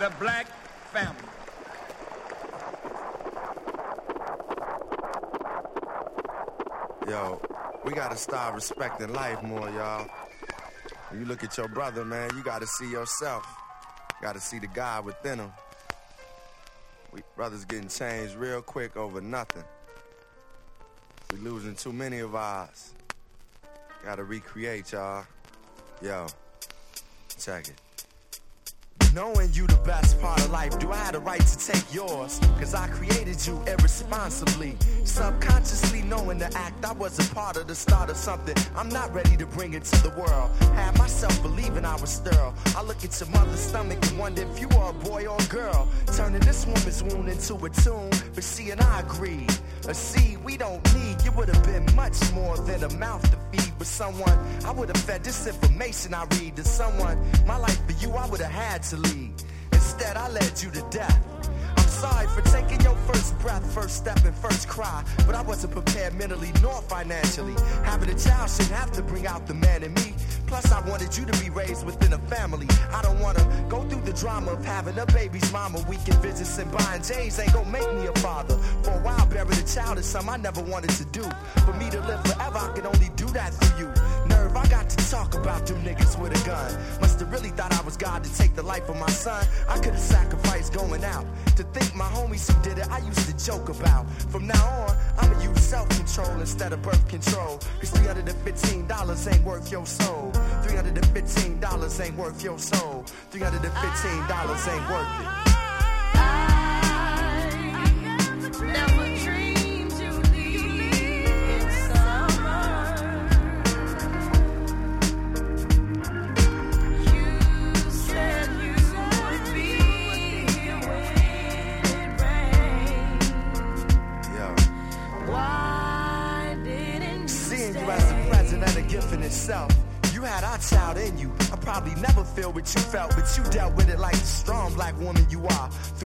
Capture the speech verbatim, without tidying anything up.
the black family. Yo, we gotta start respecting life more, y'all. When you look at your brother, man, you gotta see yourself. You gotta see the God within him. We brothers getting changed real quick over nothing. We losing too many of ours. Gotta recreate, y'all. Yo, check it. Knowing you the best part of life, do I have the right to take yours? Cause I created you irresponsibly. Subconsciously knowing the act, I was a part of the start of something I'm not ready to bring it to the world. Had myself believing I was sterile. I look at your mother's stomach and wonder if you are a boy or a girl. Turning this woman's wound into a tomb. But see, and I agree. A seed we don't need. You would have been much more than a mouth to feed with someone. I would have fed this information I read to someone. My life for you, I would have had to lead. Instead, I led you to death. I'm sorry for taking your first breath, first step, and first cry. But I wasn't prepared mentally nor financially. Having a child shouldn't have to bring out the man in me. Plus, I wanted you to be raised within a family. I don't want to go through the drama of having a baby's mama. Weekend visits and buying J's ain't gonna make me a father. For a while, burying a child is something I never wanted to do. For me to live forever, I can only do that through you. Nerve, I got to talk about them niggas with a gun. Must have really thought I was God to take the life of my son. I could have sacrificed going out. To think my homies who did it, I used to joke about. From now on, I'ma use self-control instead of birth control. Cause three hundred fifteen dollars ain't worth your soul. three hundred fifteen dollars ain't worth your soul. three hundred fifteen dollars ain't worth it. Itself. You had our child in you. I probably never feel what you felt, but you dealt with it like the strong black woman you are.